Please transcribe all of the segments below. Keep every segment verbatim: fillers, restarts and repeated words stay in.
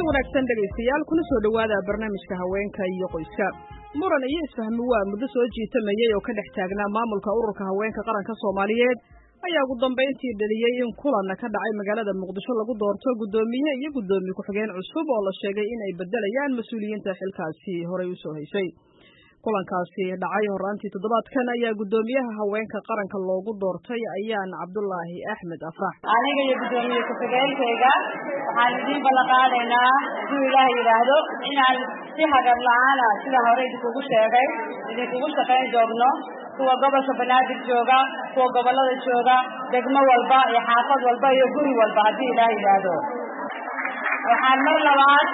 wanaagsan dhegaystayaal kuna soo dhawaada barnaamijka haweenka iyo qoyska. Muran iyo isfahmi waa muddo soo jiitamayay oo ka dhex taagnaa maamulka ururka haweenka qaranka Soomaaliyeed ayaa ugu dambeyntii dhaliyay in kulan ka dhacay magaalada Muqdisho lagu doorto gudoomiye iyo gudoomiye ku-xigeen cusub oo la sheegay in ay bedelayaan mas'uuliyiinta xilkaasi horey u soo haysay. kulankaasi dhacay horaantii toddobaadkan ayaa gudoomiyaha haweenka qaranka loogu doortay ayaan Cabdullaahi Axmed Afrax. aniga iyo gudoomiye ku-xigeenkayga waxaan idin balaqaadaynaa siduu Ilaahay yiraahdo inaan si hagar la'aan ah sida hore idinku sheegay idinku shaqayn doonno kuwa gobolka Banaadir jooga kuwa gobolada jooga degmo walba iyo xaafad walba iyo guri walba haddii Ilaahay yiraahdo waxaan mar labaad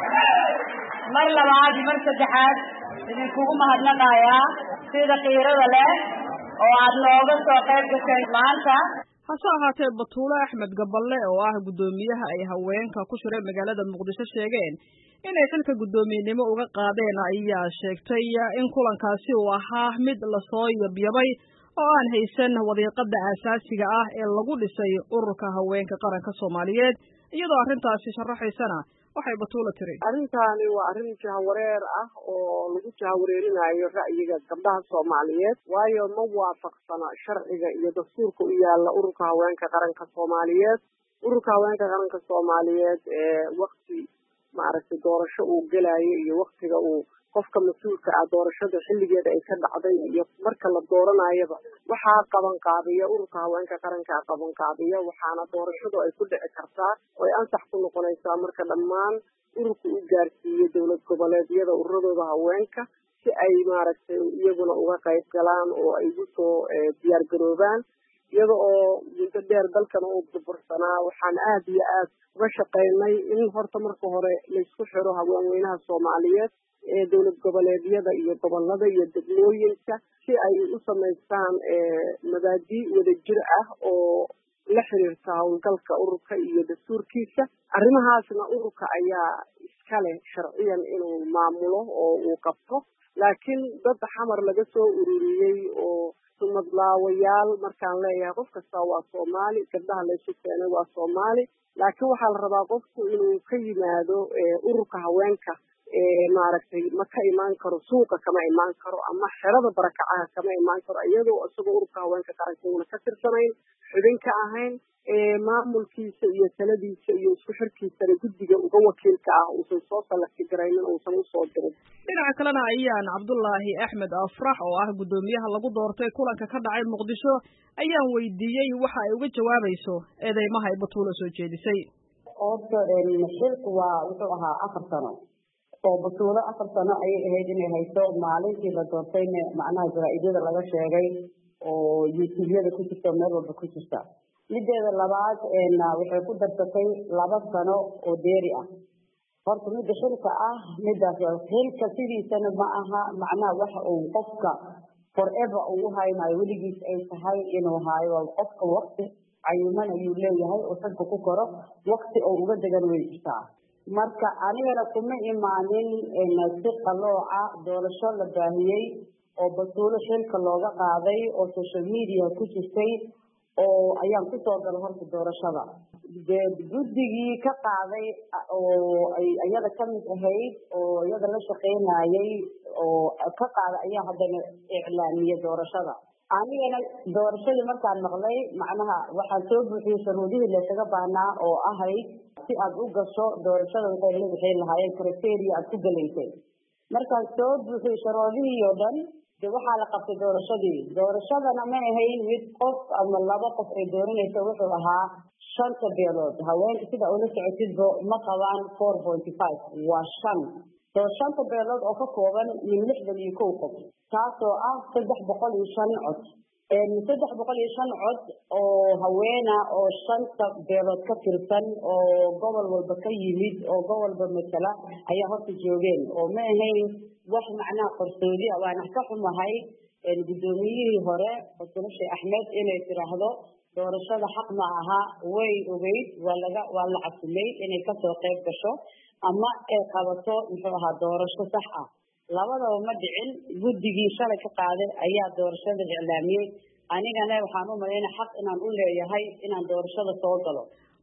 mar labaad mar saddexaad idinkugu mahadnaqayaa sida qiirada leh oo aad nooga soo qayb gashay maanta. hase ahaatee Batuule Axmed Gaballe oo ah gudoomiyaha ay haweenka ku shiray magaalada Muqdisho sheegeen inay xilka gudoomiyenimo uga qaadeen ayaa sheegtay in kulankaasi uu ahaa mid la soo yabyabay oo aan haysan wadiiqada aasaasiga ah ee lagu dhisay ururka haweenka qaranka Soomaaliyeed iyadoo arrintaasi sharaxaysana waxay Batuule tiri arrintaani waa arrin jahawareer ah oo lagu jahawareerinayo ra'yiga gabdhaha Soomaaliyeed waayo ma waafaqsana sharciga iyo dastuurka u yaala ururka haweenka qaranka Soomaaliyeed ururka haweenka qaranka Soomaaliyeed ee waqti maaragtay doorasho uu galay iyo waqtiga uu qofka mas'uulka ah doorashada xilligeeda ay ka dhacday iyo marka la dooranayaba waxaa qaban qaabiya ururka haweenka qaranka qaban qaabiya waxaana doorashadu ay ku dhici kartaa oo ay ansax ku noqonaysaa marka dhammaan ururku u gaarsiiyo dowlad goboleedyada ururadooda haweenka si ay maaragtay iyaguna uga qayb galaan oo ay ugu soo diyaar garoobaan iyada oo muddo dheer dalkana uu burbursanaa waxaan aad iyo aad uga shaqaynay in horta marka hore la isku xiro haweenweynaha Soomaaliyeed ee dowlad goboleedyada iyo gobolada iyo degmooyinka si ay u samaystaan mabaadi wadajir ah oo la xiriirta howlgalka ururka iyo dastuurkiisa arrimahaasna ururka ayaa iska leh sharciyan inuu maamulo oo uu qabto laakiin dad xamar laga soo ururiyey oo sumadlaawayaal markaan leeyahay qof kasta waa Soomaali gabdhaha la isu keenay waa Soomaali laakiin waxaa la rabaa qofku inuu ka yimaado ururka haweenka ee maaragtay ma ka imaan karo suuqa kama imaan karo ama xerada barakacaha kama imaan karo iyadoo isagoo ururka haweenka qaranka una ka tirsanayn xubin ka ahayn ee maamulkiisa iyo taladiisa iyo isku xirkiisana guddiga uga wakiilka ah uusan soo salaki garaynin uusan usoo dirin. dhinaca kalena ayaan Cabdullaahi Axmed Afrax oo ah gudoomiyaha lagu doortay kulanka ka dhacay Muqdisho ayaan weydiiyey waxa ay uga jawaabayso eedeymaha ay Batuule soo jeedisay. Horta xilku waa wuxuu ahaa afar sano oo Batuule afar sano ayay ahayd inay hayso maalintii la doortayna macnaha jaraa'idada laga sheegay oo YouTube-yada ku jirta meel walba ku jirta mideeda labaad een waxay ku darsatay laba sano oo dheeri ah horta mid xilka ah midaas xilka sidiisana ma aha macnaha waxa uu qofka forever uu haynayo weligiis ay tahay inuu hayo qofka waqti ayuuman ayuu leeyahay oo sanka ku koro waqti oo uga degan way jirtaa marka anigana kuma imaanin in si qalooca doorasho la baahiyay oo Batuule xilka looga qaaday oo social media ku jirtay oo ayaan ku soo galay horta doorashada guddigii ka qaaday oo ay ayada ka mid ahayd oo iyada la shaqeynayay oo ka qaaday ayaa haddana iclaamiyay doorashada anigana doorashadii markaan maqlay macnaha waxaan soo buuxiyay shuruudihii la isaga baahnaa oo ahayd si aad u gasho doorashada waxay leedahay lahaayeen criteria aad ku galaysay markaan soo buuxiyay shuruudihii oo dhan de waxaa la qabtay doorashadii doorashadana ma ahayn mid qof ama laba qof ay dooranayso wuxuu ahaa shanta beelood haweenka sida ula socotidba ma qabaan four point five waa shan soo shanta beelood oo ka kooban min lixdan iyo kow qof taasoo ah saddex boqol iyo shan cod saddex boqol iyo shan cod oo haweena oo shanta beelood ka tirsan oo gobol walba ka yimid oo gobol walba matala ayaa horta joogeen oo ma ahayn wax macnaha qarsoodi ah waana ka xumahay gudoomiyihii hore Batuule Axmed inay tiraahdo doorashada xaq ma aha way ogeyd waa laga waa la cabsimay inay ka soo qayb gasho ama ay qabato muxuu ahaa doorasho sax ah labadaba ma dhicin guddigii shalay ka qaaday ayaa doorashada iclaamiyay anigana waxaan u maleynaa xaq inaan u leeyahay inaan doorashada soo galo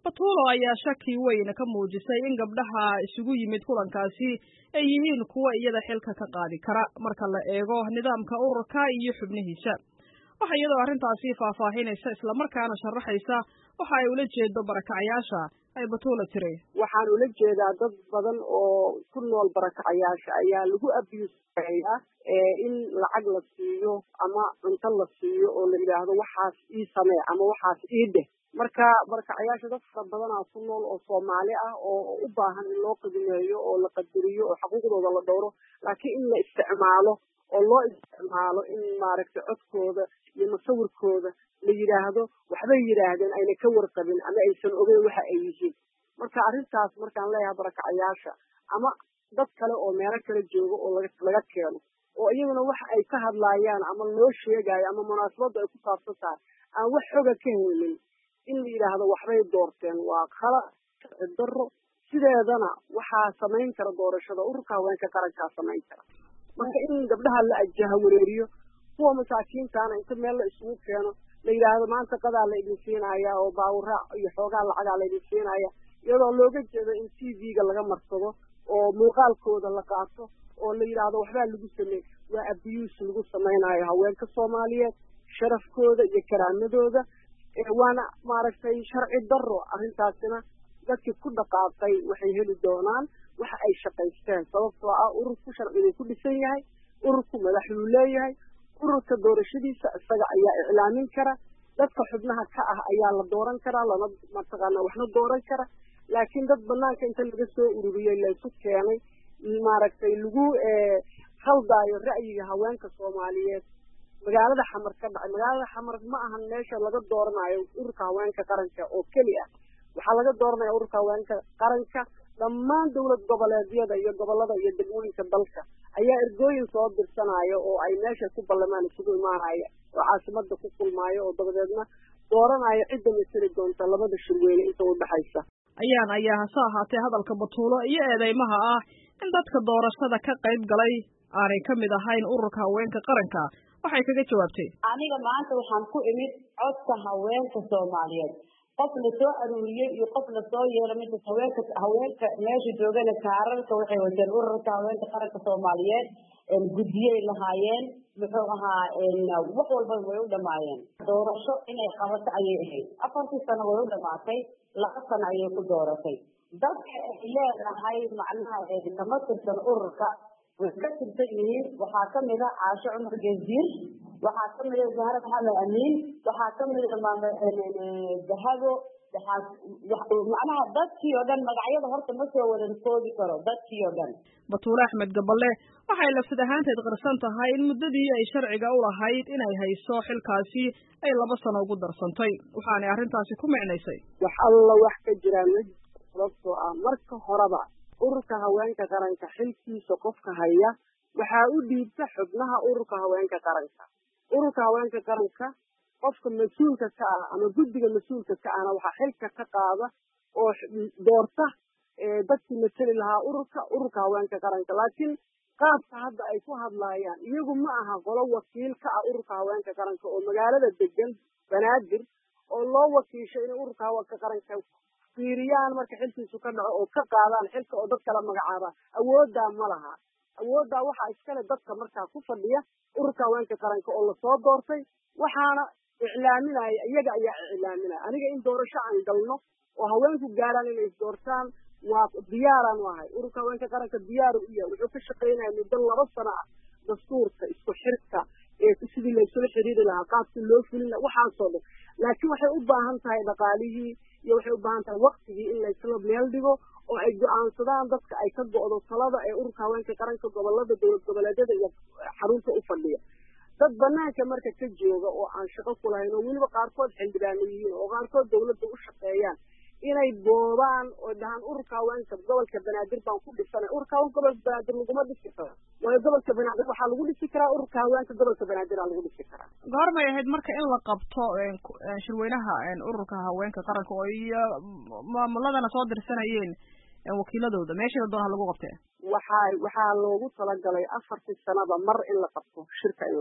batuulo ayaa shaki weyn ka muujisay in gabdhaha isugu yimid kulankaasi ay yihiin kuwa iyada xilka ka qaadi kara marka la eego nidaamka ururka iyo xubnihiisa. waxa iyadoo arrintaasi faahfaahinaysa isla markaana sharaxaysa waxa ay ula jeedo barakacayaasha ay batuulo tiri. waxaan ula jeedaa dad badan oo ku nool barakacayaasha ayaa lagu abiyuusayaa in lacag la siiyo ama cunto la siiyo oo la yidhaahdo waxaas ii samee ama waxaas ii dheh. marka barakacayaasha dad fara badanaa ku nool oo Soomaali ah oo u baahan in loo qiimeeyo oo la qadariyo oo xuquuqdooda la dhowro, laakiin in la isticmaalo oo loo isticmaalo in maaragtay codkooda iyo masawirkooda la yidhaahdo waxbay yidhaahdeen ayna ka warqabin ama aysan ogeyn waxa ay yihiin. marka arrintaas markaan leeyahay barakacayaasha ama dad kale oo meelo kala jooga oo laga laga keeno oo iyaguna waxa ay ka hadlaayaan ama loo sheegayo ama munaasabada ay ku saabsan tahay aan wax xoga ka helin in la yidhaahdo waxbay doorteen waa khalad daro. sideedana waxaa samayn kara doorashada ururka haweenka qarankaa samayn kara. marka in gabdhaha la ajaha wareeriyo kuwa masaakiintaana inta meel la isugu keeno la yidhaahdo maanta qadaa la idin siinaya oo baawuraac iyo xoogaa lacagaa la idin siinaya iyadoo looga jeedo in t v-ga laga marsado oo muuqaalkooda la qaato oo la yidhaahdo waxbaa lagu sameey waa abiyuus lagu samaynayo haweenka Soomaaliyeed sharafkooda iyo karaamadooda. waana maaragtay sharci daro. arrintaasina dadkii ku dhaqaaqay waxay heli doonaan waxa ay shaqaysteen sababtoo ah ururku sharcigu ku dhisan yahay, ururku madaxuu leeyahay, ururka doorashadiisa isaga ayaa iclaamin kara, dadka xubnaha ka ah ayaa la dooran karaa lana mataqaana waxna dooran kara. laakiin dad banaanka inta laga soo ururiyey la isu keenay maaragtay lagu khaldaayo ra'yiga haweenka Soomaaliyeed magaalada xamar ka dhacay. magaalada xamar ma ahan meesha laga dooranayo ururka haweenka qaranka oo keliya, waxaa laga dooranaya ururka haweenka qaranka dhammaan dowlad goboleedyada iyo gobolada iyo degmooyinka dalka ayaa ergooyin soo dirsanayo oo ay meesha ku ballamaan isugu imaanaya oo caasimada ku kulmaayo oo dabadeedna dooranayo cidda matali doonta labada shirweyne inta u dhaxaysa. ayaan ayaa hase ahaatee hadalka batuulo iyo eedeymaha ah in dadka doorashada ka qayb galay aanay ka mid ahayn ururka haweenka qaranka waxay kaga jawaabtay. aniga maanta waxaan ku imid codka haweenka Soomaaliyeed. qof la soo aruuriyay iyo qof la soo yeelay mid haweenka haweenka meesha joogana kaararka waxay wateen ururka haweenka qaranka Soomaaliyeed ee gudiyay lahaayeen muxuu ahaa wax walba way u dhamaayeen. doorasho inay qabato ayay ahayd. afartii sano way u dhamaatay, laba sano ayay ku dooratay. dadka ay leedahay macnaha ee kama tirsan ururka way ka tirsan yihiin. waxaa kamid ah Caasho Cumar Geesiir, waxaa kamid ah Zahra Maxamed Amiin, waxaa kamid ah maama Dahabo, macnaha dadkii oo dhan magacyada horta ma soo wada koobi karo dadkii oo dhan. Batuulo Axmed Gaballe waxay lafsad ahaanteed qarsan tahay in muddadii ay sharciga u lahayd inay hayso xilkaasi ay laba sano ugu darsantay, waxaanay arrintaasi ku micnaysay wax alla wax ka jiraan sababtoo ah marka horeba ururka haweenka qaranka xilkiisa qofka haya waxaa u dhiibta xubnaha ururka haweenka qaranka. ururka haweenka qaranka qofka mas'uulka ka ah ama guddiga mas'uulka ka ahna waxaa xilka ka qaada oo doorta dadkii matali lahaa ururka ururka haweenka qaranka. laakiin qaabka hadda ay ku hadlaayaan iyagu ma aha qolo wakiil ka ah ururka haweenka qaranka oo magaalada degan Banaadir oo loo wakiishay in ururka haweenka qaranka fiiriyaan marka xilkiisu ka dhaco oo ka qaadaan xilka oo dad kala magacaaba. awooddaa ma laha. awooddaa waxaa iskale dadka markaa ku fadhiya ururka haweenka qaranka oo lasoo doortay, waxaana iclaaminaya iyaga ayaa iclaaminaya. aniga in doorasho aan galno oo haweenku gaaraan inay isdoortaan waa diyaaraan u ahay. ururka haweenka qaranka diyaar u yahay. wuxuu ka shaqaynaya muddo laba sano ah dastuurka isku xirka ee sidii laysula xiriiri lahaa qaabkii loo fulin lahaa waxaasoo dhan. laakiin waxay u baahan tahay dhaqaalihii iyo waxay u baahan tahay waktigii in laysla meel dhigo oo ay go-aansadaan dadka ay ka go'do talada ee ururka haweenka qaranka gobolada dowlad goboleedyada iyo xarunta u fadhiya. dad banaanka marka ka jooga oo aan shaqo ku lahayn oo weliba qaarkood xildhibaano yihiin oo qaarkood dowladda u shaqeeyaan inay boobaan oo dhahaan ururka haweenka gobolka Banaadir baan ku dhisanay. ururka haweenka gobolka Banaadir laguma dhisi karo. waayo gobolka Banaadir waxaa lagu dhisi karaa ururka haweenka gobolka Banaadir aa lagu dhisi karaa. goormay ahayd marka in la qabto shirweynaha ururka haweenka qaranka oo iyo maamuladana soo dirsanayeen wakiiladooda meeshii doona lagu qabtay? waxaa waxaa loogu talagalay afartii sanaba mar in la qabto shirka in la qabto.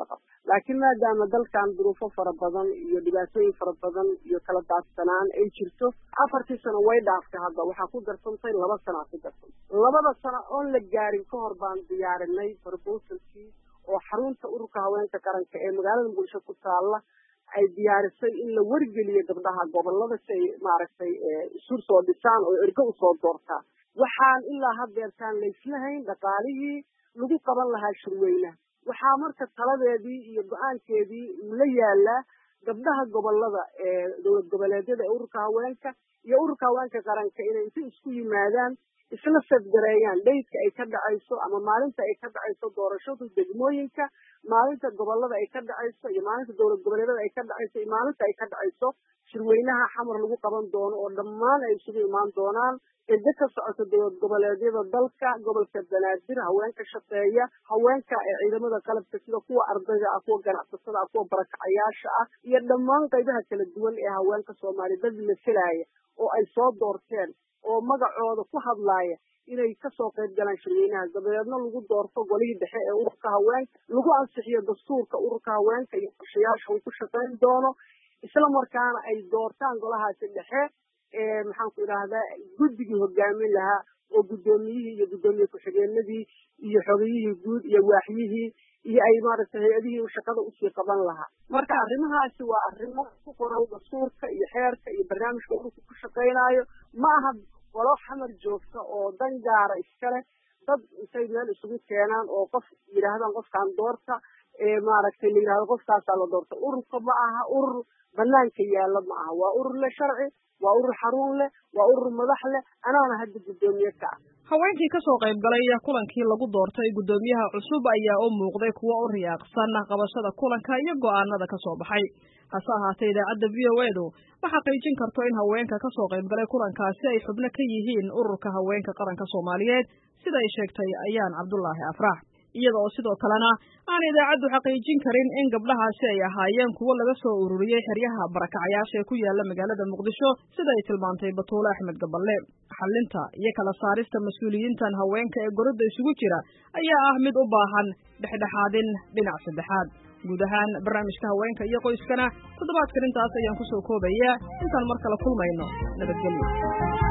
laakiin maadaama dalkan duruufo fara badan iyo dhibaatooyin fara badan iyo kala daadsanaan ay jirto afartii sano way dhaaftay hadda waxaa ku darsantay laba sanaa ku darsantay labada sano oon la gaarin ka hor baan diyaarinay proposalkii oo xarunta ururka haweenka qaranka ee magaalada muqdisho ku taalla ay diyaarisay in la wargeliyo gabdhaha gobolada si ay maaragtay isur soo dhisaan oo ergo usoo doortaan waxaan ilaa haddeertaan layslahayn dhaqaalihii lagu qaban lahaa shirweynaha waxaa marka taladeedii iyo go-aankeedii uu la yaalaa gabdhaha gobolada ee dowlad goboleedyada ee ururka haweenka iyo ururka haweenka qaranka inay inta isku yimaadaan isla safgareeyaan dhaydka ay ka dhacayso ama maalinta ay ka dhacayso doorashada degmooyinka maalinta gobolada ay ka dhacayso iyo maalinta dowlad goboleedyada ay ka dhacayso iyo maalinta ay ka dhacayso shirweynaha xamar lagu qaban doono oo dhammaan ay isugu imaan doonaan ciddo ka socota dowlad goboleedyada dalka gobolka banaadir haweenka shaqeeya haweenka ee ciidamada qalabka sida kuwa ardayda ah kuwa ganacsatada ah kuwa barakacayaasha ah iyo dhammaan qaybaha kala duwan ee haweenka soomaaliya dad la filaaya oo ay soo doorteen oo magacooda ku hadlaaya inay kasoo qayb galaan shirweynaha dabadeedna lagu doorto golihii dhexe ee ururka haweenka lagu ansixiyo dastuurka ururka haweenka iyo qorshayaasha uu ku shaqayn doono isla markaana ay doortaan golahaasi dhexe ee maxaan ku idhaahdaa guddigii hogaamin lahaa oo guddoomiyihii iyo guddoomiye ku-xigeenadii iyo xogiyihii guud iyo waaxyihii iyo ay maaragtay hay-adihii shaqada usii qaban lahaa marka arrimahaasi waa arrimo ku qoran dastuurka iyo xeerka iyo barnaamijka ururka ku shaqaynaayo ma aha golo xamar joogta oo dan gaara iskale dad intay meel isugu keenaan oo qof yidhaahdaan qofkaan doorta ee maaragtay la yidhahdo qofkaasaa la doorta ururka ma aha urur banaanka yaalla ma aha waa urur le sharci waa urur xarun leh waa urur madax leh anaana hadda guddoomiye ka ah haweenkii ka soo qayb galay kulankii lagu doortay guddoomiyaha cusub ayaa u muuqday kuwo u riyaaqsan qabashada kulanka iyo go'aanada ka soo baxay hase ahaatee idaacadda v o edu ma xaqiijin karto in haweenka ka soo qayb galay kulankaasi ay xubno ka yihiin ururka haweenka qaranka soomaaliyeed sida ay sheegtay ayaan cabdulaahi afrax iyada oo sidoo kalena aan idaacaddu xaqiijin karin in gabdhahaasi ay ahaayeen kuwo laga soo ururiyey xeryaha barakacayaasha ee ku yaala magaalada muqdisho sida ay tilmaantay batuule axmed gaballe xallinta iyo kala saarista mas-uuliyiintan haweenka ee gorodda isugu jira ayaa ah mid u baahan dhexdhexaadin dhinac saddexaad guud ahaan barnaamijka haweenka iyo qoyskana toddobaadkan intaas ayaan ku soo koobayaa intaan mar kale kulmayno nabadgelyo